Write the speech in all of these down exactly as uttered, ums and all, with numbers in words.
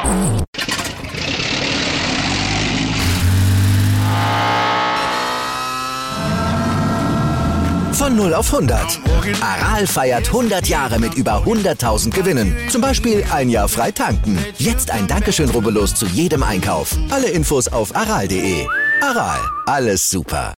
Von null auf hundert. Aral feiert hundert Jahre mit über hunderttausend Gewinnen. Zum Beispiel ein Jahr frei tanken. Jetzt ein Dankeschön, rubbellos zu jedem Einkauf. Alle Infos auf aral punkt de. Aral, alles super.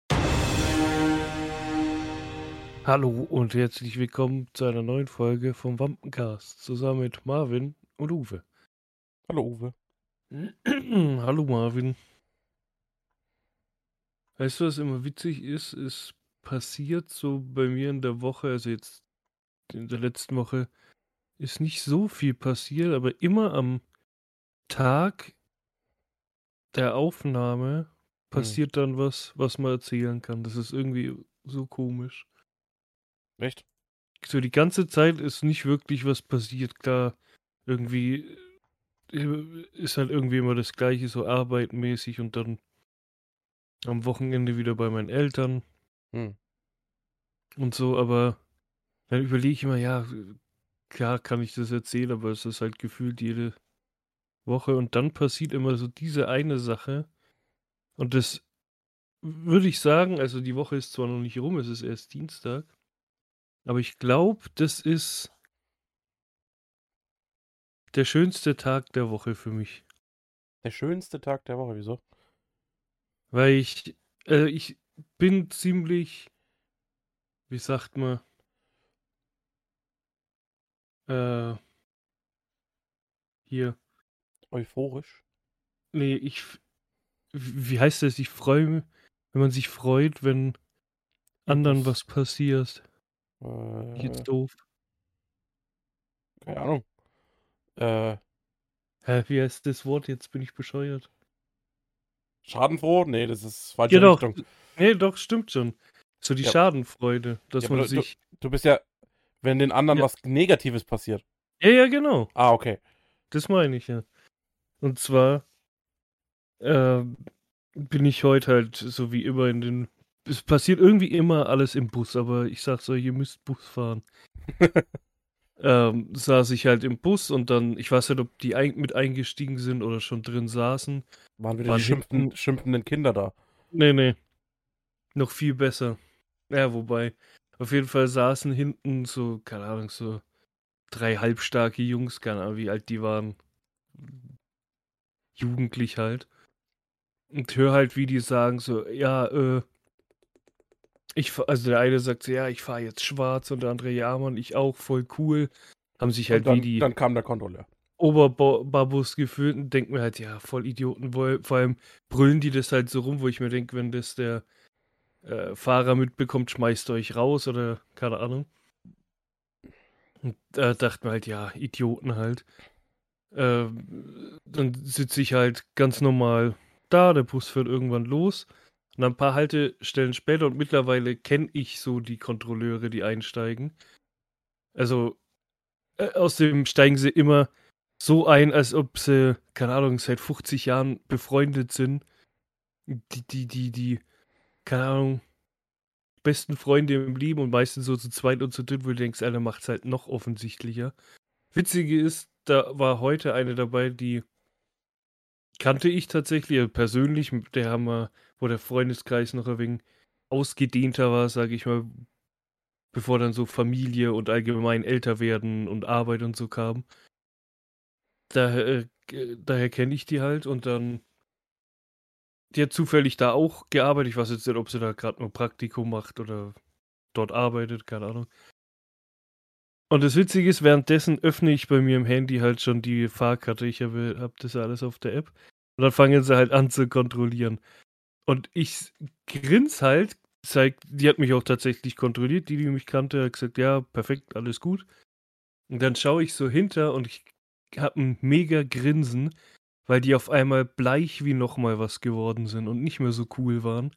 Hallo und herzlich willkommen zu einer neuen Folge vom Wampencast. Zusammen mit Marvin und Uwe. Hallo Uwe. Hallo Marvin. Weißt du, was immer witzig ist? Es passiert so bei mir in der Woche, also jetzt in der letzten Woche, ist nicht so viel passiert, aber immer am Tag der Aufnahme passiert dann was, was man erzählen kann. Das ist irgendwie so komisch. Echt? So die ganze Zeit ist nicht wirklich was passiert. Klar, irgendwie äh, ist halt irgendwie immer das Gleiche, so arbeitmäßig und dann am Wochenende wieder bei meinen Eltern Hm. und so, aber dann überlege ich immer, ja, klar kann ich das erzählen, aber es ist halt gefühlt jede Woche und dann passiert immer so diese eine Sache und das würde ich sagen, also die Woche ist zwar noch nicht rum, es ist erst Dienstag, aber ich glaube, das ist der schönste Tag der Woche für mich. Der schönste Tag der Woche, wieso? Weil ich, äh, ich bin ziemlich, wie sagt man, äh, hier, Euphorisch? nee, ich, wie heißt das, ich freue mich, wenn man sich freut, wenn anderen was passiert. Äh, Jetzt doof. keine Ahnung. Äh, Hä, wie heißt das Wort? Jetzt bin ich bescheuert. Schadenfroh? Nee, das ist falsche Ja, doch. Richtung. Nee, doch, stimmt schon. So die Ja. Schadenfreude, dass Ja, man aber du, sich. du, du bist ja, wenn den anderen Ja. was Negatives passiert. Ja, ja, genau. Ah, okay. Das meine ich ja. Und zwar äh, bin ich heute halt so wie immer in den. Es passiert irgendwie immer alles im Bus, aber ich sag so, ihr müsst Bus fahren. ähm, saß ich halt im Bus und dann, ich weiß nicht, ob die ein, mit eingestiegen sind oder schon drin saßen. Waren wieder Waren die schimpfenden, hinten- schimpfenden Kinder da. Nee, nee. Noch viel besser. Ja, wobei, auf jeden Fall saßen hinten so, keine Ahnung, so drei halbstarke Jungs, keine Ahnung, wie alt die waren. Jugendlich halt. Und hör halt, wie die sagen so, ja, äh, ich, fahr- also der eine sagt so, ja, ich fahre jetzt schwarz und der andere, ja, Mann, ich auch, voll cool. Haben sich halt Und dann, wie die dann kam der Kontrolleur. Oberbabus gefühlt und denken mir halt, ja, voll Idioten. Wo, vor allem brüllen die das halt so rum, wo ich mir denke, wenn das der äh, Fahrer mitbekommt, schmeißt euch raus oder keine Ahnung. Und da dachte mir halt, ja, Idioten halt. Ähm, dann sitze ich halt ganz normal da, der Bus fährt irgendwann los. Und ein paar Haltestellen später und mittlerweile kenne ich so die Kontrolleure, die einsteigen. Also äh, außerdem steigen sie immer so ein, als ob sie, keine Ahnung, seit fünfzig Jahren befreundet sind. Die, die, die, die, keine Ahnung, besten Freunde im Leben und meistens so zu zweit und zu dritt, wo du denkst, einer macht es halt noch offensichtlicher. Witzige ist, da war heute eine dabei, die kannte ich tatsächlich, also persönlich, mit der haben wir, wo der Freundeskreis noch ein wenig ausgedehnter war, sage ich mal, bevor dann so Familie und allgemein älter werden und Arbeit und so kam. Daher, äh, daher kenne ich die halt und dann, die hat zufällig da auch gearbeitet. Ich weiß jetzt nicht, ob sie da gerade nur Praktikum macht oder dort arbeitet, keine Ahnung. Und das Witzige ist, währenddessen öffne ich bei mir im Handy halt schon die Fahrkarte. Ich habe hab das alles auf der App. Und dann fangen sie halt an zu kontrollieren. Und ich grins halt, zeigt, die hat mich auch tatsächlich kontrolliert, die, die mich kannte, hat gesagt, ja, perfekt, alles gut. Und dann schaue ich so hinter und ich habe ein mega Grinsen, weil die auf einmal bleich wie nochmal was geworden sind und nicht mehr so cool waren.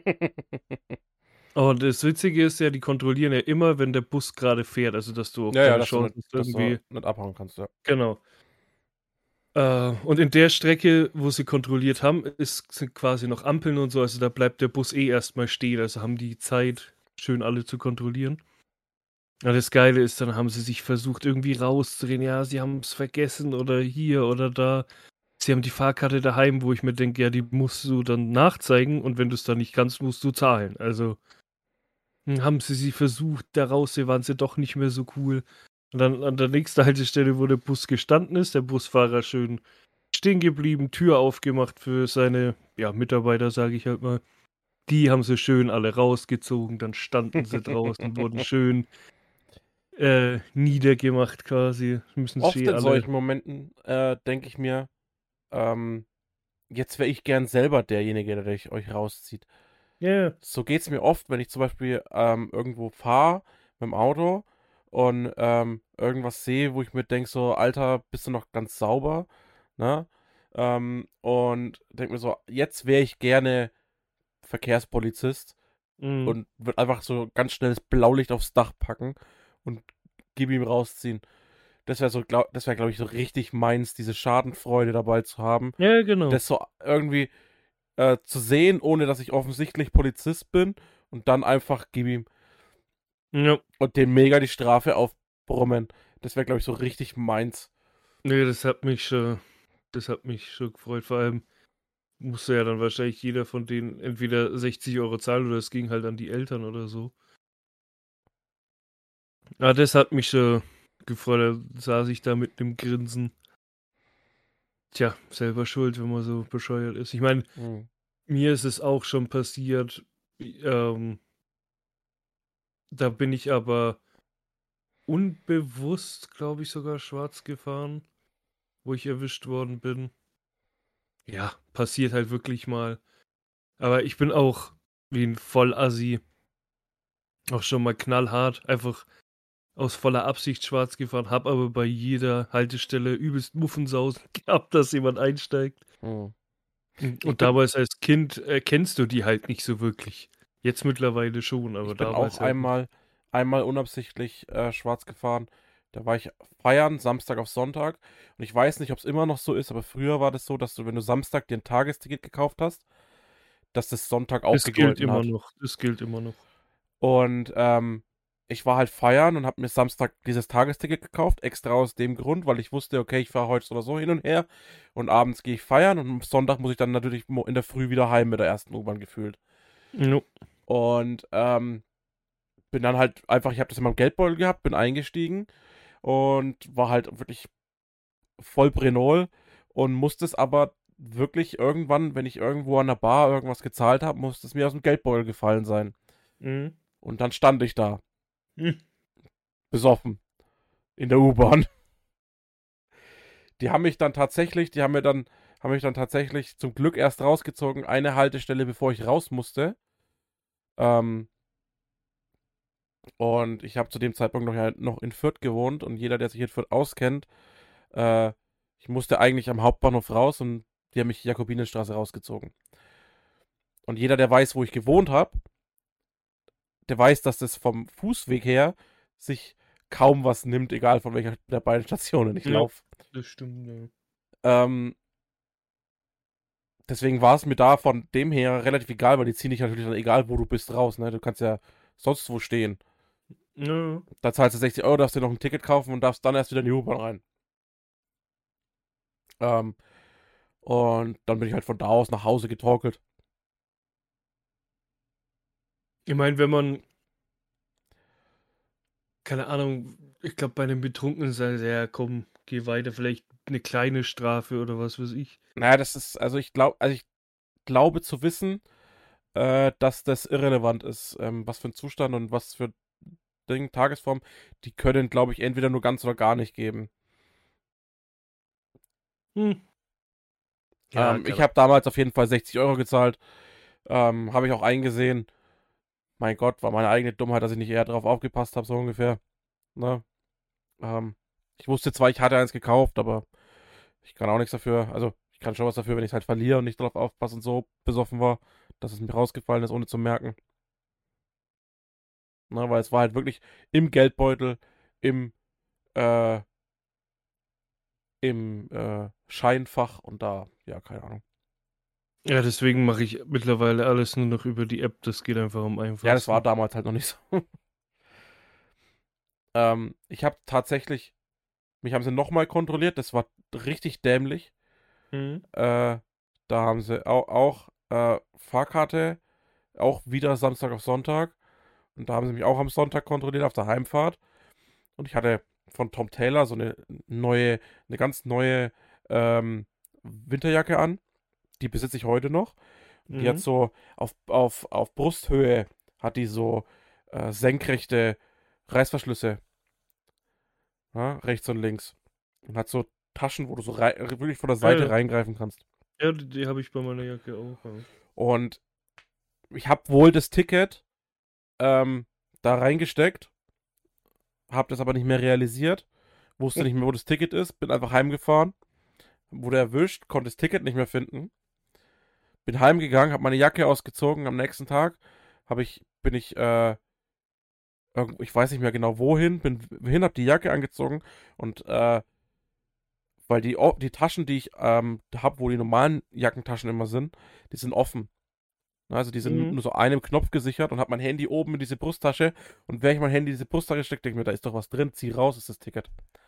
Und das Witzige ist ja, die kontrollieren ja immer, wenn der Bus gerade fährt, also dass du auch Ja, ja, keine dass du, Chance nicht, hast, dass du irgendwie. nicht abhauen kannst, ja. Genau. Äh, und in der Strecke, wo sie kontrolliert haben, ist, sind quasi noch Ampeln und so, also da bleibt der Bus eh erstmal stehen, also haben die Zeit, schön alle zu kontrollieren. Ja, das Geile ist, dann haben sie sich versucht, irgendwie rauszureden. Ja, sie haben es vergessen oder hier oder da. Sie haben die Fahrkarte daheim, wo ich mir denke, ja, die musst du dann nachzeigen und wenn du es dann nicht kannst, musst du zahlen. Also hm, haben sie sie versucht, da raus, waren sie doch nicht mehr so cool. Und dann an der nächsten Haltestelle, wo der Bus gestanden ist, der Busfahrer schön stehen geblieben, Tür aufgemacht für seine, ja, Mitarbeiter, sage ich halt mal. Die haben sie schön alle rausgezogen, dann standen sie draußen, wurden schön äh, niedergemacht quasi. Müssen Oft sie in alle. solchen Momenten äh, denke ich mir, ähm, jetzt wäre ich gern selber derjenige, der euch euch rauszieht. Ja, So geht es mir oft, wenn ich zum Beispiel ähm, irgendwo fahre mit dem Auto und ähm, irgendwas sehe, wo ich mir denke, so, Alter, bist du noch ganz sauber? Ne? Ähm, und denke mir so, jetzt wäre ich gerne Verkehrspolizist mhm. und würde einfach so ganz schnell das Blaulicht aufs Dach packen und gib ihm rausziehen. Das wäre so, glaub, das wäre, glaube ich, so richtig meins, diese Schadenfreude dabei zu haben. Ja, genau. Das so irgendwie äh, zu sehen, ohne dass ich offensichtlich Polizist bin und dann einfach gib ihm Ja. und dem mega die Strafe aufbrummen. Das wäre, glaube ich, so richtig meins. Nee, das hat mich schon, das hat mich schon gefreut. Vor allem musste ja dann wahrscheinlich jeder von denen entweder sechzig Euro zahlen oder es ging halt an die Eltern oder so. Ja, das hat mich schon gefreut. Da saß ich da mit einem Grinsen. Tja, selber schuld, wenn man so bescheuert ist. Ich meine, Hm. mir ist es auch schon passiert. Ähm, da bin ich aber unbewusst, glaube ich, sogar schwarz gefahren, wo ich erwischt worden bin. Ja, passiert halt wirklich mal. Aber ich bin auch wie ein Vollassi. Auch schon mal knallhart, einfach aus voller Absicht schwarz gefahren, hab aber bei jeder Haltestelle übelst Muffensausen gehabt, dass jemand einsteigt. Hm. Ich Und bin, damals als Kind erkennst du die halt nicht so wirklich. Jetzt mittlerweile schon, aber ich bin auch damals halt nicht. einmal, einmal unabsichtlich äh, schwarz gefahren. Da war ich feiern, Samstag auf Sonntag. Und ich weiß nicht, ob es immer noch so ist, aber früher war das so, dass du, wenn du Samstag dir ein Tagesticket gekauft hast, dass das Sonntag auch Das gilt gegolten immer hat. noch. Das gilt immer noch. Und ähm, ich war halt feiern und habe mir Samstag dieses Tagesticket gekauft, extra aus dem Grund, weil ich wusste, okay, ich fahre heute oder so hin und her und abends gehe ich feiern und am Sonntag muss ich dann natürlich mo- in der Früh wieder heim mit der ersten U-Bahn gefühlt. No. Und ähm, bin dann halt einfach, ich habe das in meinem Geldbeutel gehabt, bin eingestiegen und war halt wirklich voll Brenol und musste es aber wirklich irgendwann, wenn ich irgendwo an der Bar irgendwas gezahlt habe, musste es mir aus dem Geldbeutel gefallen sein. Mhm. Und dann stand ich da, Hm. besoffen, in der U-Bahn. Die haben mich dann tatsächlich, die haben mir dann, haben mich dann tatsächlich zum Glück erst rausgezogen, eine Haltestelle, bevor ich raus musste. Ähm, und ich habe zu dem Zeitpunkt noch, ja, noch in Fürth gewohnt und jeder, der sich in Fürth auskennt, äh, ich musste eigentlich am Hauptbahnhof raus und die haben mich Jakobinenstraße rausgezogen. Und jeder, der weiß, wo ich gewohnt habe, der weiß, dass das vom Fußweg her sich kaum was nimmt, egal von welcher der beiden Stationen ich Ja, laufe. das stimmt, ja. Ähm, deswegen war es mir da von dem her relativ egal, weil die ziehen dich natürlich dann egal, wo du bist, raus. Ne? Du kannst ja sonst wo stehen. Ja. Da zahlst du sechzig Euro, darfst dir noch ein Ticket kaufen und darfst dann erst wieder in die U-Bahn rein. Ähm, und dann bin ich halt von da aus nach Hause getorkelt. Ich meine, wenn man, keine Ahnung, ich glaube, bei einem Betrunkenen sagt er, ja, komm, geh weiter, vielleicht eine kleine Strafe oder was weiß ich. Naja, das ist, also ich glaube, also ich glaube zu wissen, äh, dass das irrelevant ist, ähm, was für ein Zustand und was für Ding, Tagesform, die können, glaube ich, entweder nur ganz oder gar nicht geben. Hm. Ja, Ähm, keine ich habe damals auf jeden Fall sechzig Euro gezahlt. Ähm, habe ich auch eingesehen. Mein Gott, war meine eigene Dummheit, dass ich nicht eher drauf aufgepasst habe, so ungefähr. Ne? Ähm, ich wusste zwar, ich hatte eins gekauft, aber ich kann auch nichts dafür. Also, ich kann schon was dafür, wenn ich es halt verliere und nicht drauf aufpasse und so besoffen war, dass es mir rausgefallen ist, ohne zu merken. Ne? Weil es war halt wirklich im Geldbeutel, im, äh, im äh, Scheinfach und da, ja, keine Ahnung. Ja, deswegen mache ich mittlerweile alles nur noch über die App. Das geht einfach am Ja, das war einfachsten. damals halt noch nicht so. Ähm, ich habe tatsächlich, mich haben sie nochmal kontrolliert, das war richtig dämlich. Mhm. Äh, da haben sie auch, auch äh, Fahrkarte, auch wieder Samstag auf Sonntag. Und da haben sie mich auch am Sonntag kontrolliert auf der Heimfahrt. Und ich hatte von Tom Taylor so eine neue, eine ganz neue ähm, Winterjacke an. Die besitze ich heute noch. Und die hat Mhm. so auf, auf, auf Brusthöhe hat die so äh, senkrechte Reißverschlüsse. Ja, rechts und links. Und hat so Taschen, wo du so rei- wirklich von der Ja, Seite ja. reingreifen kannst. Ja, die, die habe ich bei meiner Jacke auch. Ja. Und ich habe wohl das Ticket ähm, da reingesteckt, habe das aber nicht mehr realisiert, wusste nicht mehr, wo das Ticket ist, bin einfach heimgefahren, wurde erwischt, konnte das Ticket nicht mehr finden, bin heimgegangen, habe meine Jacke ausgezogen, am nächsten Tag habe ich, bin ich, äh, irgend- ich weiß nicht mehr genau wohin, bin hin, habe die Jacke angezogen und äh, weil die, o- die Taschen, die ich ähm, habe, wo die normalen Jackentaschen immer sind, die sind offen. Also die sind Mhm. nur so einem Knopf gesichert und habe mein Handy oben in diese Brusttasche und wenn ich mein Handy in diese Brusttasche stecke, denke ich mir, da ist doch was drin, zieh raus, ist das Ticket.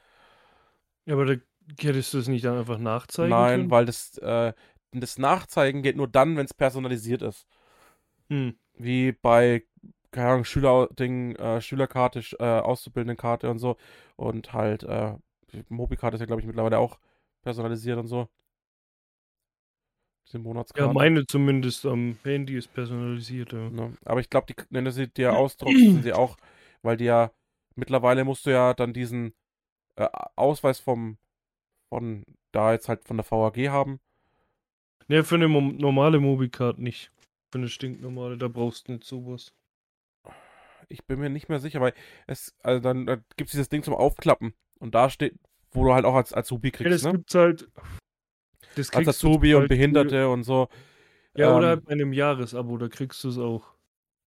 Ja, aber da hättest du es nicht dann einfach nachzeigen Nein, können? weil das, äh, das Nachzeigen geht nur dann, wenn es personalisiert ist. Hm. Wie bei, keine Ahnung, Schülerding, äh, Schülerkarte, Sch- äh, Auszubildendenkarte und so. Und halt, äh, die Mobikarte ist ja, glaube ich, mittlerweile auch personalisiert und so. Diese Ja, Monatskarte. meine zumindest am Handy ist personalisiert, ja. Ne? Aber ich glaube, die, wenn du sie dir ausdruckst, sind sie auch, weil die ja, mittlerweile musst du ja dann diesen äh, Ausweis vom, von, da jetzt halt von der V A G haben. Ne, für eine mo normale Mobicard nicht. Für eine stinknormale, da brauchst du nicht sowas. Ich bin mir nicht mehr sicher, weil es, also dann, dann gibt es dieses Ding zum Aufklappen. Und da steht, wo du halt auch als Azubi Ja, kriegst, das ne? gibt's halt, das Als kriegst du zum Azubi und Beispiel, Behinderte und so. ja, oder Ähm, halt bei einem Jahresabo, da kriegst du es auch.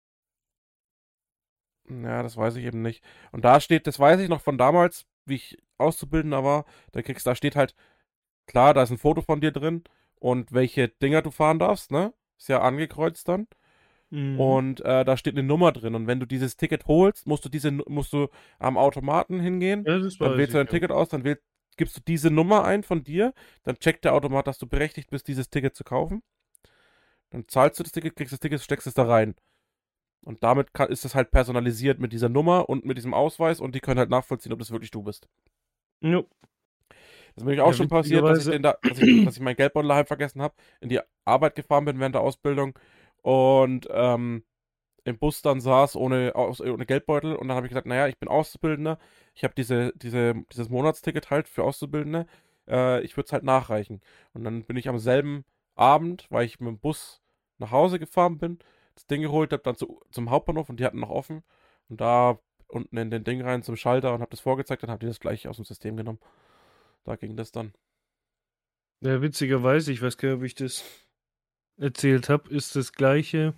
ja, das weiß ich eben nicht. Und da steht, das weiß ich noch von damals, wie ich Auszubildender war, da kriegst, da steht halt, klar, da ist ein Foto von dir drin und welche Dinger du fahren darfst, ne? Ist ja angekreuzt dann. Mhm. Und äh, da steht eine Nummer drin. Und wenn du dieses Ticket holst, musst du diese, musst du am Automaten hingehen, Ja, das dann weiß wählst du ich, dein ja. Ticket aus, dann wähl, gibst du diese Nummer ein von dir, dann checkt der Automat, dass du berechtigt bist, dieses Ticket zu kaufen. Dann zahlst du das Ticket, kriegst das Ticket, steckst es da rein. Und damit kann, ist es halt personalisiert mit dieser Nummer und mit diesem Ausweis und die können halt nachvollziehen, ob das wirklich du bist. Jo. Das ist mir auch Ja, schon passiert, dass ich witzigerweise. den da, dass ich, dass ich meinen Geldbeutel daheim vergessen habe, in die Arbeit gefahren bin während der Ausbildung und ähm, im Bus dann saß ohne, aus, ohne Geldbeutel und dann habe ich gesagt, naja, ich bin Auszubildender, ich habe diese, diese, dieses Monatsticket halt für Auszubildende, äh, ich würde es halt nachreichen. Und dann bin ich am selben Abend, weil ich mit dem Bus nach Hause gefahren bin, das Ding geholt habe, dann zu, zum Hauptbahnhof und die hatten noch offen und da unten in den Ding rein zum Schalter und habe das vorgezeigt, dann habe die das gleich aus dem System genommen. Da ging das dann. Ja, witzigerweise, ich weiß gar nicht, ob ich das erzählt habe, ist das Gleiche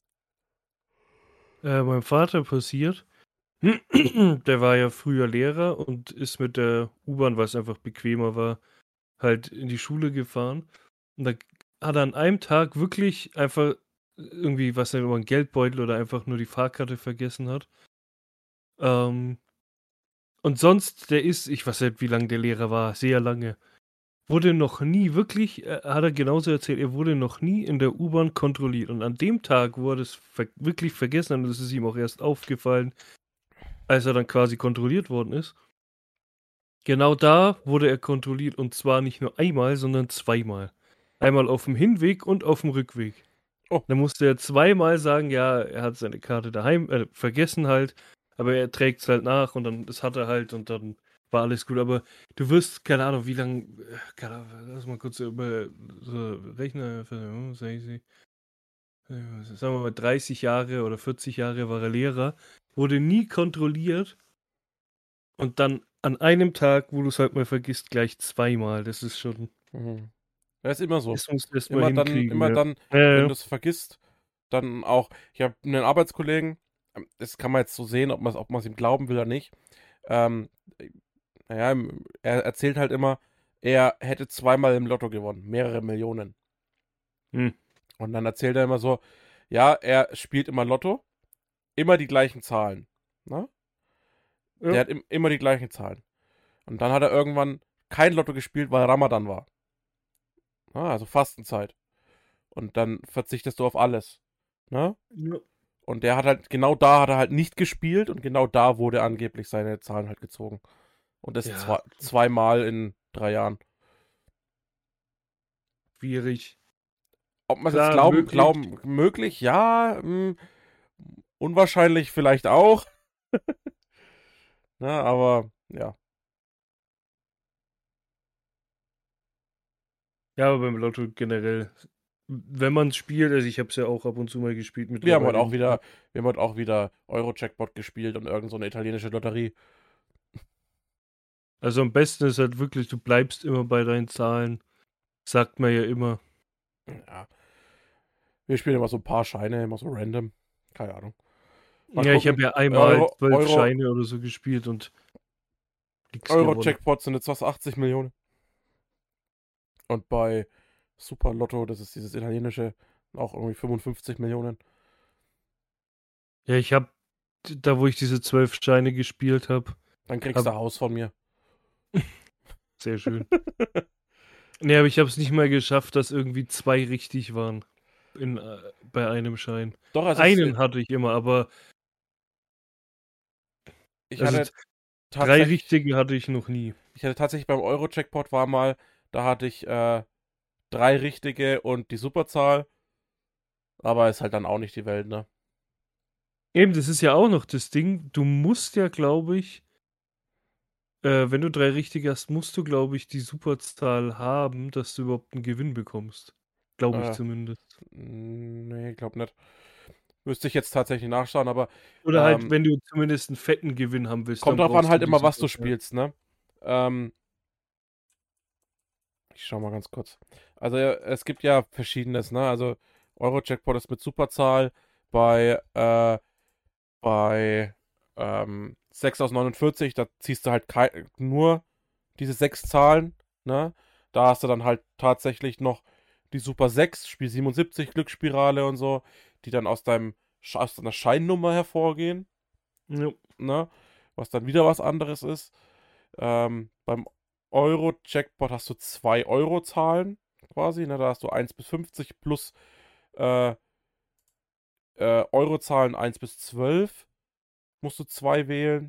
äh, meinem Vater passiert. Der war ja früher Lehrer und ist mit der U-Bahn, weil es einfach bequemer war, halt in die Schule gefahren. Und da hat er an einem Tag wirklich einfach irgendwie, was er über einen Geldbeutel oder einfach nur die Fahrkarte vergessen hat. Ähm, und sonst, der ist, ich weiß nicht, wie lange der Lehrer war, sehr lange. Wurde noch nie wirklich, äh, hat er genauso erzählt, er wurde noch nie in der U-Bahn kontrolliert. Und an dem Tag, wo er das ver wirklich vergessen hat, und das ist ihm auch erst aufgefallen, als er dann quasi kontrolliert worden ist. Genau da wurde er kontrolliert und zwar nicht nur einmal, sondern zweimal. Einmal auf dem Hinweg und auf dem Rückweg. Oh. Da musste er zweimal sagen, ja, er hat seine Karte daheim, äh, vergessen halt, aber er trägt es halt nach und dann, das hat er halt und dann war alles gut. Aber du wirst, keine Ahnung, wie lange, keine Ahnung, lass mal kurz über so Rechner, sagen wir mal dreißig Jahre oder vierzig Jahre war er Lehrer, wurde nie kontrolliert und dann an einem Tag, wo du es halt mal vergisst, gleich zweimal. Das ist schon, Mhm. Das ist immer so. das musst du erst mal Immer dann, hinkriegen, immer ja. dann, Ja, ja, wenn ja. du es vergisst, dann auch. Ich habe einen Arbeitskollegen, ähm, das kann man jetzt so sehen, ob man es ob man's ihm glauben will oder nicht. Ähm, naja, er erzählt halt immer, er hätte zweimal im Lotto gewonnen, mehrere Millionen. Hm. Und dann erzählt er immer so, ja, er spielt immer Lotto, immer die gleichen Zahlen. Ne? Der Ja. hat im, immer die gleichen Zahlen. Und dann hat er irgendwann kein Lotto gespielt, weil Ramadan war. Ah, also Fastenzeit. Und dann verzichtest du auf alles. Ne? Ja. Und der hat halt, genau da hat er halt nicht gespielt und genau da wurde angeblich seine Zahlen halt gezogen. Und das Ja. zwei, zweimal in drei Jahren. Schwierig. Ob man es Klar, jetzt glauben, möglich. glauben, möglich, ja. Mh, unwahrscheinlich vielleicht auch. Na, aber ja. Ja, aber beim Lotto generell, wenn man es spielt, also ich habe es ja auch ab und zu mal gespielt Wir haben heute mittlerweile auch nicht wieder, mehr. wir haben heute auch wieder Euro-Jackpot gespielt und irgend so eine italienische Lotterie. Also am besten ist halt wirklich, du bleibst immer bei deinen Zahlen. Sagt man ja immer. Ja. Wir spielen immer so ein paar Scheine, immer so random. Keine Ahnung. Mal Ja, ich gucken. habe ja einmal Euro, zwölf Euro, Scheine oder so gespielt und nichts gewonnen. Euro-Jackpot sind jetzt was achtzig Millionen. Und bei Super Lotto, das ist dieses italienische, auch irgendwie fünfundfünfzig Millionen. Ja, ich habe, da wo ich diese zwölf Scheine gespielt habe, Dann kriegst Hab- du Haus von mir. sehr schön. Nee, aber ich habe es nicht mal geschafft, dass irgendwie zwei richtig waren in, äh, bei einem Schein. Doch, also Einen es, hatte ich immer, aber ich also hatte drei tatsächlich, richtige hatte ich noch nie. ich hatte tatsächlich beim Euro-Jackpot war mal, da hatte ich äh, drei richtige und die Superzahl. Aber ist halt dann auch nicht die Welt, ne? Eben, das ist ja auch noch das Ding. Du musst ja, glaube ich, äh, wenn du drei richtige hast, musst du, glaube ich, die Superzahl haben, dass du überhaupt einen Gewinn bekommst. Glaube ich Äh, zumindest. nee, ich glaube nicht. Müsste ich jetzt tatsächlich nachschauen, aber Oder halt, ähm, wenn du zumindest einen fetten Gewinn haben willst, kommt dann drauf an brauchst halt du die immer, was du Superzahl. spielst, ne? Ähm, ich schau mal ganz kurz. Also ja, es gibt ja verschiedenes, ne? Also Euro-Jackpot ist mit Superzahl bei, äh, bei ähm, sechs aus neunundvierzig, da ziehst du halt kei- nur diese sechs Zahlen, ne? Da hast du dann halt tatsächlich noch die Super sechs, Spiel siebenundsiebzig, Glücksspirale und so, die dann aus deinem Sch- aus deiner Scheinnummer hervorgehen, Ja. ne? Was dann wieder was anderes ist. Ähm, beim Euro-Jackpot hast du zwei Euro-Zahlen quasi, ne? Da hast du eins bis fünfzig plus äh, äh, Eurozahlen eins bis zwölf. Musst du zwei wählen.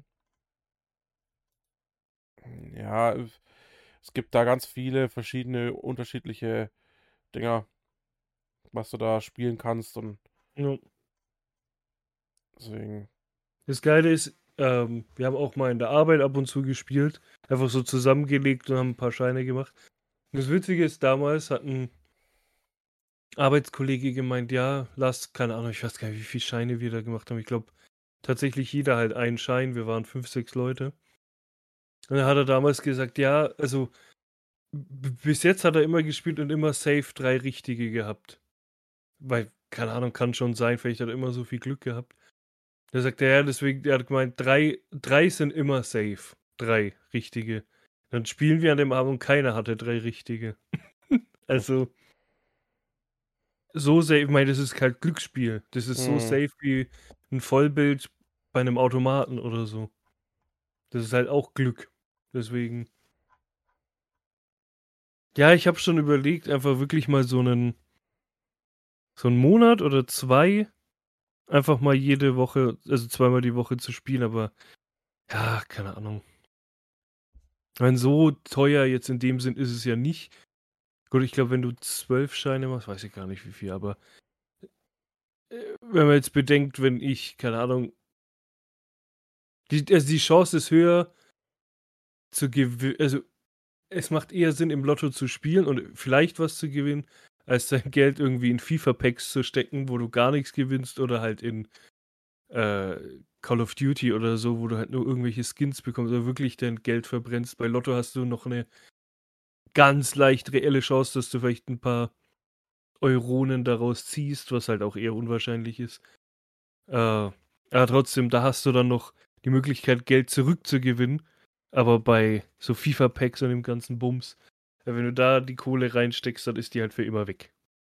Ja, es gibt da ganz viele verschiedene unterschiedliche Dinger, was du da spielen kannst und Ja. deswegen. Das Geile ist, ähm, wir haben auch mal in der Arbeit ab und zu gespielt. Einfach so zusammengelegt und haben ein paar Scheine gemacht. Und das Witzige ist, damals hat ein Arbeitskollege gemeint, ja, lass, keine Ahnung, ich weiß gar nicht, wie viele Scheine wir da gemacht haben. Ich glaube, tatsächlich jeder halt einen Schein. Wir waren fünf, sechs Leute. Und dann hat er damals gesagt, ja, also b- bis jetzt hat er immer gespielt und immer safe drei richtige gehabt. Weil, keine Ahnung, kann schon sein, vielleicht hat er immer so viel Glück gehabt. Da sagt er, ja, deswegen, er hat gemeint, drei, drei sind immer safe. Drei richtige. Dann spielen wir an dem Abend und keiner hatte drei richtige. Also, so safe, ich meine, das ist kein Glücksspiel. Das ist so Hm. safe wie ein Vollbild bei einem Automaten oder so. Das ist halt auch Glück. Deswegen. Ja, ich habe schon überlegt, einfach wirklich mal so einen, so einen Monat oder zwei, einfach mal jede Woche, also zweimal die Woche zu spielen, aber ja, keine Ahnung. Ich meine, so teuer jetzt in dem Sinn ist es ja nicht. Gut, ich glaube, wenn du zwölf Scheine machst, weiß ich gar nicht wie viel, aber äh, wenn man jetzt bedenkt, wenn ich, keine Ahnung, die, also die Chance ist höher zu gewinnen, also es macht eher Sinn, im Lotto zu spielen und vielleicht was zu gewinnen, als dein Geld irgendwie in FIFA-Packs zu stecken, wo du gar nichts gewinnst oder halt in äh, Call of Duty oder so, wo du halt nur irgendwelche Skins bekommst oder wirklich dein Geld verbrennst. Bei Lotto hast du noch eine ganz leicht reelle Chance, dass du vielleicht ein paar Euronen daraus ziehst, was halt auch eher unwahrscheinlich ist. Äh, aber trotzdem, da hast du dann noch die Möglichkeit, Geld zurückzugewinnen. Aber bei so FIFA-Packs und dem ganzen Bums, äh, wenn du da die Kohle reinsteckst, dann ist die halt für immer weg.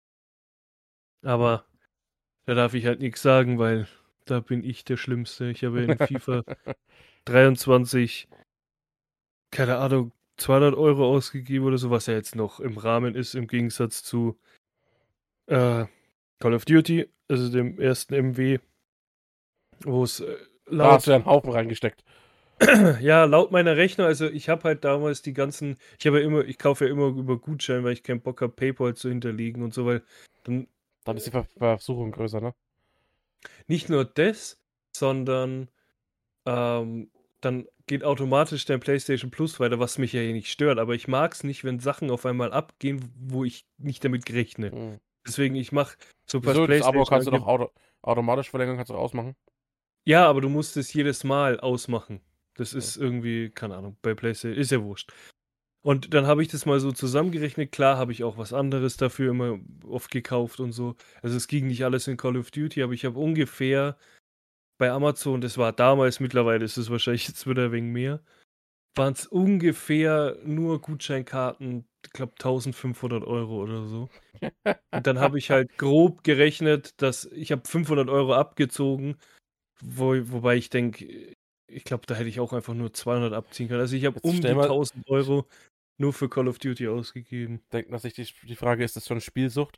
Aber da darf ich halt nichts sagen, weil da bin ich der Schlimmste. Ich habe in FIFA dreiundzwanzig, keine Ahnung, zweihundert Euro ausgegeben oder so, was ja jetzt noch im Rahmen ist, im Gegensatz zu äh, Call of Duty, also dem ersten M W, wo es äh, Da hast du ja laut, einen Haufen reingesteckt. ja, laut meiner Rechnung, also ich habe halt damals die ganzen, ich habe ja immer, ich kaufe ja immer über Gutschein, weil ich keinen Bock habe, PayPal zu hinterlegen und so, weil dann Dann ist die Ver Versuchung größer, ne? nicht nur das, sondern ähm, dann geht automatisch dein PlayStation Plus weiter, was mich ja hier nicht stört. Aber ich mag es nicht, wenn Sachen auf einmal abgehen, wo ich nicht damit gerechne. Hm. Deswegen, ich mache, so was Wieso? Das Abo PlayStation kannst du doch angeht. auto automatisch verlängern, kannst du auch ausmachen. Ja, aber du musst es jedes Mal ausmachen. Das Ja. ist irgendwie, keine Ahnung, bei PlayStation, ist ja wurscht. Und dann habe ich das mal so zusammengerechnet. Klar habe ich auch was anderes dafür immer oft gekauft und so. Also es ging nicht alles in Call of Duty, aber ich habe ungefähr bei Amazon, das war damals, mittlerweile ist es wahrscheinlich jetzt wieder wegen mehr, waren es ungefähr nur Gutscheinkarten, ich glaube eintausendfünfhundert Euro oder so. Und dann habe ich halt grob gerechnet, dass ich habe fünfhundert Euro abgezogen, wo, wobei ich denke, ich glaube, da hätte ich auch einfach nur zweihundert abziehen können. Also ich habe Jetzt um stell die mal, tausend Euro nur für Call of Duty ausgegeben. denkt man sich die, die Frage, ist das schon Spielsucht?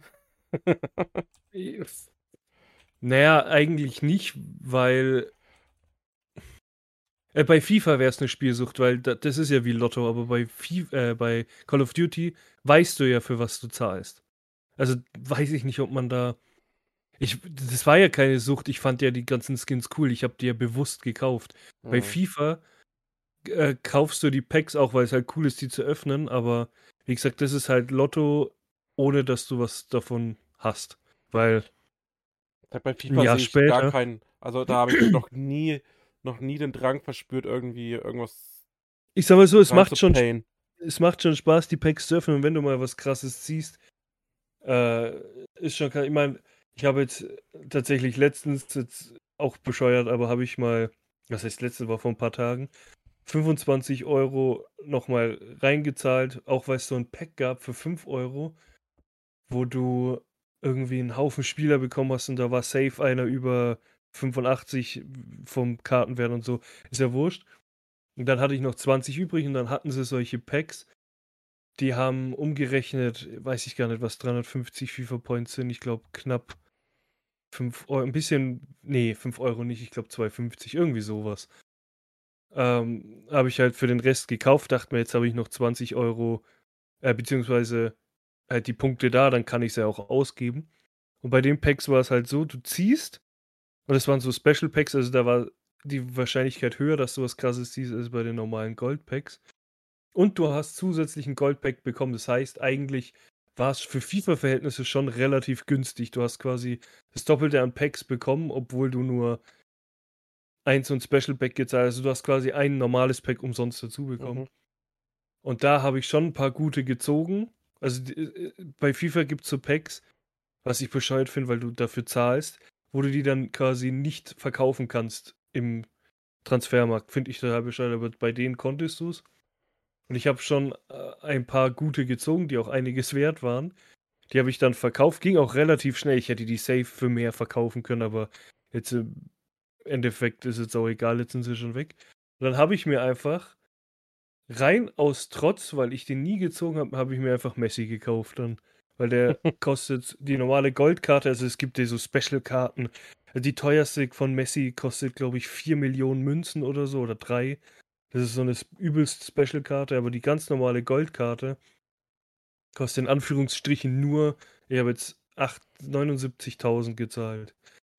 Naja, eigentlich nicht, weil Äh, bei FIFA wäre es eine Spielsucht, weil da, das ist ja wie Lotto, aber bei, FIFA, äh, bei Call of Duty weißt du ja, für was du zahlst. Also weiß ich nicht, ob man da. Ich, das war ja keine Sucht, ich fand ja die ganzen Skins cool, ich habe die ja bewusst gekauft. Bei Hm. FIFA äh, kaufst du die Packs auch, weil es halt cool ist, die zu öffnen, aber wie gesagt, das ist halt Lotto, ohne dass du was davon hast. Weil Bei ein FIFA Jahr sehe ich gar später. keinen, also da habe ich noch nie, noch nie den Drang verspürt, irgendwie irgendwas Ich sag mal so, es rein macht zu schon, payen. es macht schon Spaß, die Packs zu öffnen, und wenn du mal was Krasses ziehst. Äh, ist schon krass. Ich meine, ich habe jetzt tatsächlich letztens, jetzt auch bescheuert, aber habe ich mal, was heißt letztens, war vor ein paar Tagen, fünfundzwanzig Euro nochmal reingezahlt, auch weil es so ein Pack gab für fünf Euro, wo du irgendwie einen Haufen Spieler bekommen hast und da war safe einer über fünfundachtzig vom Kartenwert und so. Ist ja wurscht. Und dann hatte ich noch zwanzig übrig und dann hatten sie solche Packs. Die haben umgerechnet, weiß ich gar nicht, was dreihundertfünfzig FIFA-Points sind. Ich glaube knapp fünf Euro, ein bisschen, nee, fünf Euro nicht, ich glaube zwei fünfzig, irgendwie sowas. Ähm, habe ich halt für den Rest gekauft, dachte mir, jetzt habe ich noch zwanzig Euro, äh, beziehungsweise halt die Punkte da, dann kann ich sie ja auch ausgeben. Und bei den Packs war es halt so, du ziehst, und es waren so Special Packs, also da war die Wahrscheinlichkeit höher, dass du was Krasses ziehst, als bei den normalen Gold Packs. Und du hast zusätzlich ein Goldpack bekommen. Das heißt, eigentlich war es für FIFA-Verhältnisse schon relativ günstig. Du hast quasi das Doppelte an Packs bekommen, obwohl du nur eins und Special Pack gezahlt hast. Also du hast quasi ein normales Pack umsonst dazu bekommen. Mhm. Und da habe ich schon ein paar gute gezogen. Also die, äh, bei FIFA gibt es so Packs, was ich bescheuert finde, weil du dafür zahlst, wo du die dann quasi nicht verkaufen kannst im Transfermarkt. Finde ich total bescheuert, aber bei denen konntest du es. Und ich habe schon äh, ein paar gute gezogen, die auch einiges wert waren. Die habe ich dann verkauft. Ging auch relativ schnell. Ich hätte die safe für mehr verkaufen können, aber jetzt im Endeffekt ist jetzt auch egal, jetzt sind sie schon weg. Und dann habe ich mir einfach rein aus Trotz, weil ich den nie gezogen habe, habe ich mir einfach Messi gekauft dann. Weil der kostet die normale Goldkarte, also es gibt ja so Special-Karten. Die teuerste von Messi kostet, glaube ich, vier Millionen Münzen oder so, oder drei. Das ist so eine übelst Special-Karte, aber die ganz normale Goldkarte kostet in Anführungsstrichen nur, ich habe jetzt neunundsiebzigtausend gezahlt.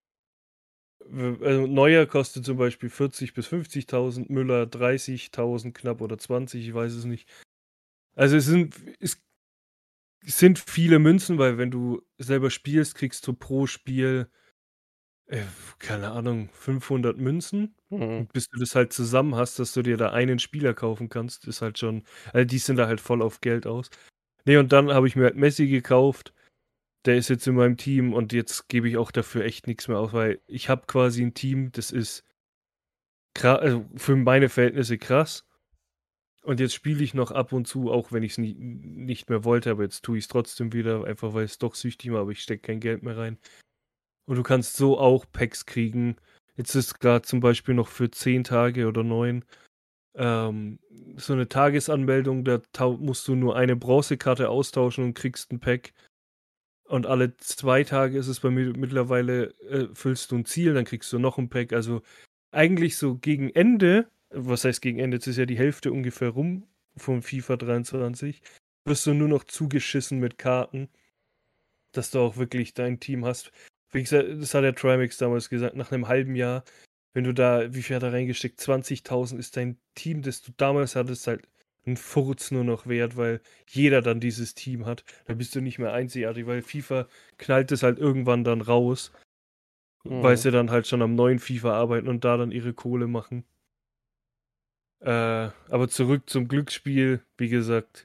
Also Neuer kostet zum Beispiel vierzig bis fünfzigtausend, Müller dreißigtausend knapp oder zwanzig, ich weiß es nicht. Also es sind, es, es sind viele Münzen, weil wenn du selber spielst, kriegst du pro Spiel, äh, keine Ahnung, fünfhundert Münzen. Mhm. Und bis du das halt zusammen hast, dass du dir da einen Spieler kaufen kannst, ist halt schon, also die sind da halt voll auf Geld aus. Nee, und dann habe ich mir halt Messi gekauft. Der ist jetzt in meinem Team und jetzt gebe ich auch dafür echt nichts mehr aus, weil ich habe quasi ein Team, das ist krass, also für meine Verhältnisse krass. Und jetzt spiele ich noch ab und zu, auch wenn ich es nie, nicht mehr wollte, aber jetzt tue ich es trotzdem wieder, einfach weil es doch süchtig war, aber ich stecke kein Geld mehr rein. Und du kannst so auch Packs kriegen. Jetzt ist gerade zum Beispiel noch für zehn Tage oder neun ähm, so eine Tagesanmeldung, da tau musst du nur eine Bronzekarte austauschen und kriegst ein Pack. Und alle zwei Tage ist es bei mir mittlerweile, äh, füllst du ein Ziel, dann kriegst du noch ein Pack. Also eigentlich so gegen Ende, was heißt gegen Ende, jetzt ist ja die Hälfte ungefähr rum von FIFA dreiundzwanzig, wirst du nur noch zugeschissen mit Karten, dass du auch wirklich dein Team hast. Wie gesagt, das hat der Trimax damals gesagt, nach einem halben Jahr, wenn du da, wie viel hat er reingesteckt? zwanzigtausend ist dein Team, das du damals hattest, halt ein Furz nur noch wert, weil jeder dann dieses Team hat. Da bist du nicht mehr einzigartig, weil FIFA knallt es halt irgendwann dann raus, weil Mhm. sie dann halt schon am neuen FIFA arbeiten und da dann ihre Kohle machen. Äh, aber zurück zum Glücksspiel, wie gesagt.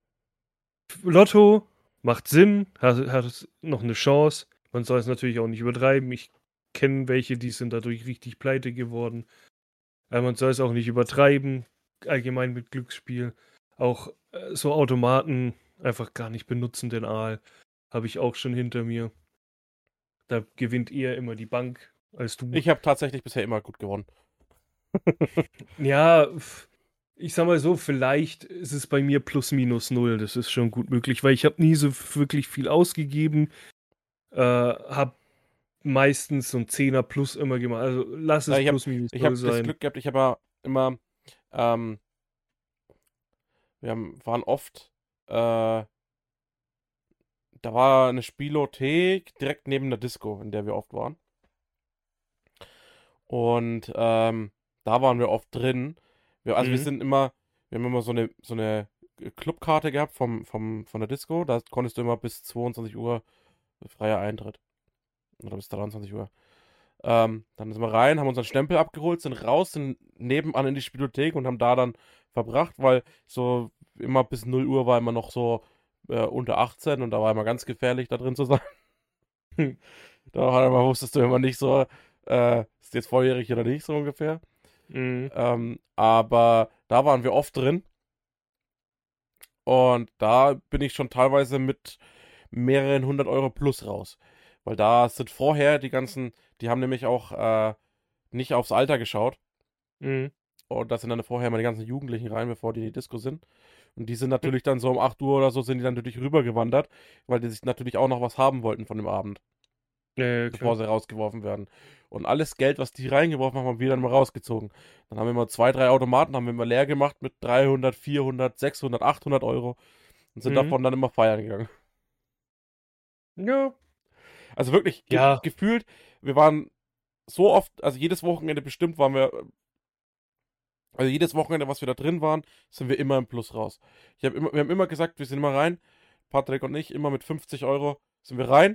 Lotto macht Sinn, hat, hat noch eine Chance. Man soll es natürlich auch nicht übertreiben. Ich kenne welche, die sind dadurch richtig pleite geworden. Aber man soll es auch nicht übertreiben, allgemein mit Glücksspiel. Auch äh, so Automaten einfach gar nicht benutzen, den Aal. Habe ich auch schon hinter mir. Da gewinnt eher immer die Bank als du. Ich habe tatsächlich bisher immer gut gewonnen. Ja, pf, ich sag mal so, vielleicht ist es bei mir plus minus null. Das ist schon gut möglich, weil ich habe nie so wirklich viel ausgegeben. Äh, habe meistens so ein Zehner plus immer gemacht. Also lass Ja, es ich habe plus minus ich null hab das sein. Glück gehabt, ich habe ja immer, ähm, wir haben, waren oft, äh, da war eine Spielothek direkt neben der Disco, in der wir oft waren. Und ähm, da waren wir oft drin. Wir, also wir Mhm. sind immer, wir haben immer so eine, so eine Clubkarte gehabt vom, vom, von der Disco. Da konntest du immer bis zweiundzwanzig Uhr freier Eintritt. Oder bis dreiundzwanzig Uhr. Ähm, dann sind wir rein, haben unseren Stempel abgeholt, sind raus, sind nebenan in die Spielothek und haben da dann verbracht, weil so immer bis null Uhr war immer noch so äh, unter achtzehn und da war immer ganz gefährlich, da drin zu sein. Hm. Da hat- man wusstest du immer nicht so, äh, ist jetzt volljährig oder nicht, so ungefähr. Mhm. Ähm, aber da waren wir oft drin und da bin ich schon teilweise mit mehreren hundert Euro plus raus. Weil da sind vorher die ganzen, die haben nämlich auch äh, nicht aufs Alter geschaut. Mhm. Und da sind dann vorher mal die ganzen Jugendlichen rein, bevor die in die Disco sind. Und die sind natürlich dann so um acht Uhr oder so, sind die dann natürlich rübergewandert, weil die sich natürlich auch noch was haben wollten von dem Abend, Ja, ja, bevor klar. sie rausgeworfen werden. Und alles Geld, was die reingeworfen haben, haben wir dann mal rausgezogen. Dann haben wir mal zwei, drei Automaten, haben wir mal leer gemacht mit dreihundert, vierhundert, sechshundert, achthundert Euro und sind Mhm. davon dann immer feiern gegangen. Ja. Also wirklich ge Ja. gefühlt, wir waren so oft, also jedes Wochenende bestimmt waren wir, also jedes Wochenende, was wir da drin waren, sind wir immer im Plus raus. Ich hab immer, wir haben immer gesagt, wir sind immer rein, Patrick und ich, immer mit fünfzig Euro sind wir rein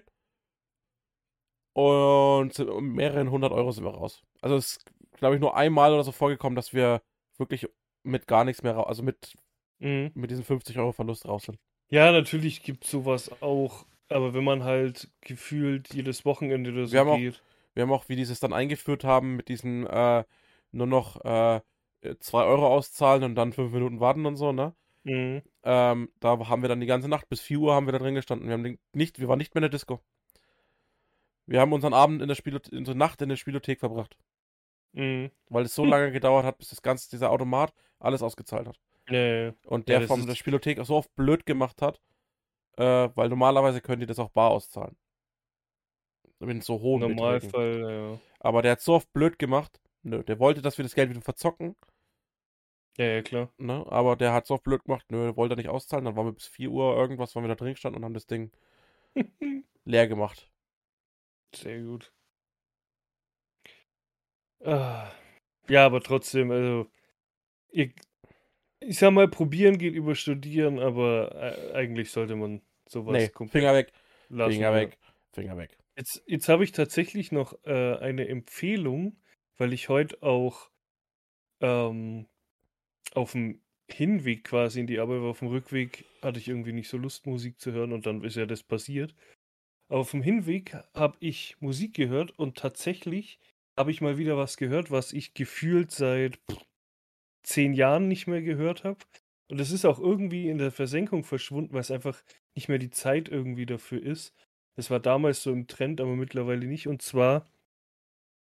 und sind, um mehreren hundert Euro sind wir raus. Also es ist, glaube ich, nur einmal oder so vorgekommen, dass wir wirklich mit gar nichts mehr raus, also mit, Mhm. mit diesem fünfzig Euro Verlust raus sind. Ja, natürlich gibt es sowas auch. Aber wenn man halt gefühlt jedes Wochenende oder Wir so haben auch, geht. wir haben auch, wie die es dann eingeführt haben, mit diesen äh, nur noch äh, zwei Euro auszahlen und dann fünf Minuten warten und so, ne? Mhm. Ähm, da haben wir dann die ganze Nacht, bis vier Uhr haben wir da drin gestanden. Wir haben den, nicht, wir waren nicht mehr in der Disco. Wir haben unseren Abend in der Spielothek, unsere Nacht in der Spielothek verbracht. Mhm. Weil es so lange gedauert hat, bis das ganze, dieser Automat alles ausgezahlt hat. Ja, ja, ja. Und Ja, der das von der ist Spielothek auch so oft blöd gemacht hat, äh, weil normalerweise können die das auch bar auszahlen. In so im hohen Beträgen. Normalfall, ja. Aber der hat so oft blöd gemacht. Nö, der wollte, dass wir das Geld wieder verzocken. Ja, ja, klar. Ne? Aber der hat so oft blöd gemacht. Nö, wollte er nicht auszahlen. Dann waren wir bis vier Uhr irgendwas, waren wir da drin gestanden und haben das Ding leer gemacht. Sehr gut. Ah. Ja, aber trotzdem, also, ihr, ich sag mal, probieren geht über studieren, aber äh, eigentlich sollte man sowas Nee, komplett Finger weg. lassen, Finger ja. weg. Finger weg. Jetzt, jetzt habe ich tatsächlich noch äh, eine Empfehlung, weil ich heute auch ähm, auf dem Hinweg quasi in die Arbeit war. Auf dem Rückweg hatte ich irgendwie nicht so Lust, Musik zu hören und dann ist ja das passiert. Auf dem Hinweg habe ich Musik gehört und tatsächlich habe ich mal wieder was gehört, was ich gefühlt seit pff, zehn Jahren nicht mehr gehört habe. Und es ist auch irgendwie in der Versenkung verschwunden, weil es einfach nicht mehr die Zeit irgendwie dafür ist. Es war damals so im Trend, aber mittlerweile nicht. Und zwar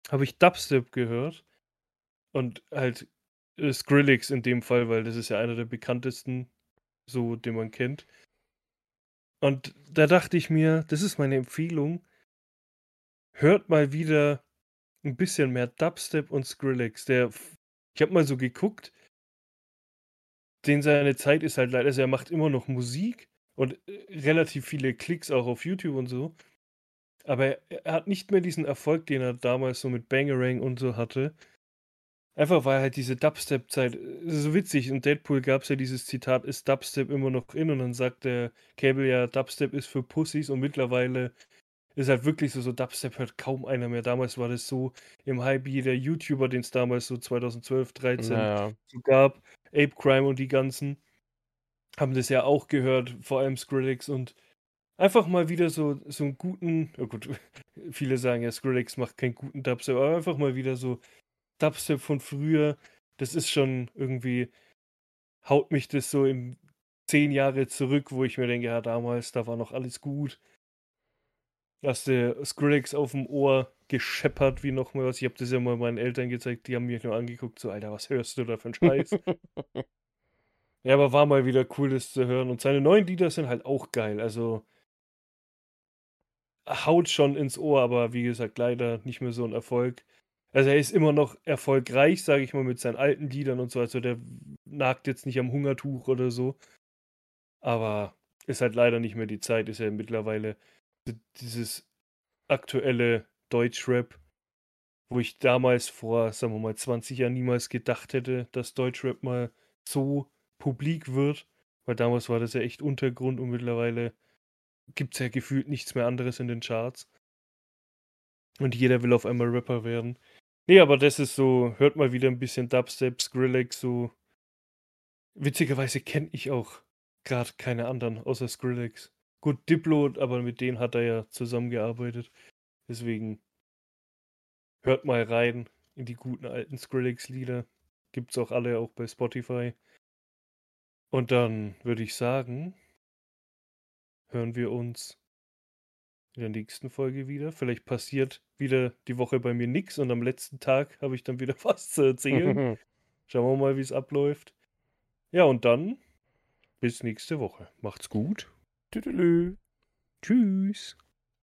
habe ich Dubstep gehört. Und halt äh, Skrillex in dem Fall, weil das ist ja einer der bekanntesten, so den man kennt. Und da dachte ich mir, das ist meine Empfehlung, hört mal wieder ein bisschen mehr Dubstep und Skrillex. Der, ich habe mal so geguckt, den seine Zeit ist halt leider, also er macht immer noch Musik und äh, relativ viele Klicks auch auf YouTube und so. Aber er, er hat nicht mehr diesen Erfolg, den er damals so mit Bangarang und so hatte. Einfach weil halt diese Dubstep-Zeit, es ist so witzig, in Deadpool gab es ja dieses Zitat, ist Dubstep immer noch in? Und dann sagt der Cable ja, Dubstep ist für Pussys und mittlerweile ist halt wirklich so, so Dubstep hört kaum einer mehr. Damals war das so im Hype, jeder YouTuber, den es damals so zweitauszwölf, dreizehn Naja. so gab, Ape Crime und die ganzen, haben das ja auch gehört, vor allem Skrillex und einfach mal wieder so, so einen guten, oh gut, viele sagen ja, Skrillex macht keinen guten Dubstep, aber einfach mal wieder so Dubstep von früher, das ist schon irgendwie, haut mich das so in zehn Jahre zurück, wo ich mir denke, ja damals, da war noch alles gut. Hast du Skrillex auf dem Ohr gescheppert wie noch mal was. Ich habe das ja mal meinen Eltern gezeigt, die haben mich nur angeguckt, so Alter, was hörst du da für einen Scheiß? Ja, aber war mal wieder cool, das zu hören. Und seine neuen Lieder sind halt auch geil, also haut schon ins Ohr, aber wie gesagt, leider nicht mehr so ein Erfolg. Also er ist immer noch erfolgreich, sage ich mal, mit seinen alten Liedern und so. Also der nagt jetzt nicht am Hungertuch oder so. Aber ist halt leider nicht mehr die Zeit. Ist ja mittlerweile dieses aktuelle Deutschrap, wo ich damals vor, sagen wir mal, zwanzig Jahren niemals gedacht hätte, dass Deutschrap mal so publik wird. Weil damals war das ja echt Untergrund und mittlerweile gibt es ja gefühlt nichts mehr anderes in den Charts. Und jeder will auf einmal Rapper werden. Nee, aber das ist so, hört mal wieder ein bisschen Dubstep, Skrillex, so. Witzigerweise kenne ich auch gerade keine anderen, außer Skrillex. Gut, Diplo, aber mit denen hat er ja zusammengearbeitet. Deswegen hört mal rein in die guten alten Skrillex-Lieder. Gibt's auch alle, auch bei Spotify. Und dann würde ich sagen, hören wir uns in der nächsten Folge wieder. Vielleicht passiert wieder die Woche bei mir nichts und am letzten Tag habe ich dann wieder was zu erzählen. Schauen wir mal, wie es abläuft. Ja, und dann bis nächste Woche. Macht's gut. Tüdelü. Tschüss.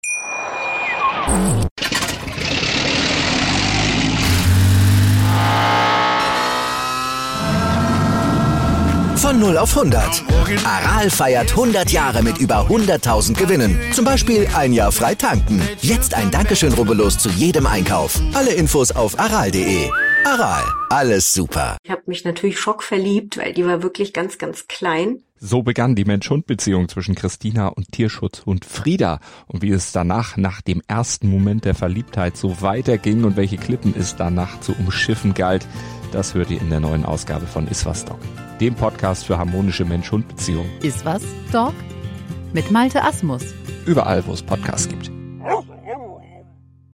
Von null auf hundert. Aral feiert hundert Jahre mit über hunderttausend Gewinnen. Zum Beispiel ein Jahr frei tanken. Jetzt ein Dankeschön, rubbellos zu jedem Einkauf. Alle Infos auf aral punkt de. Aral, alles super. Ich habe mich natürlich schockverliebt, weil die war wirklich ganz, ganz klein. So begann die Mensch-Hund-Beziehung zwischen Christina und Tierschutzhund Frieda. Und wie es danach, nach dem ersten Moment der Verliebtheit, so weiterging und welche Klippen es danach zu umschiffen galt, das hört ihr in der neuen Ausgabe von Iswas Dog, dem Podcast für harmonische Mensch-Hund-Beziehungen. Iswas Dog mit Malte Asmus. Überall, wo es Podcasts gibt.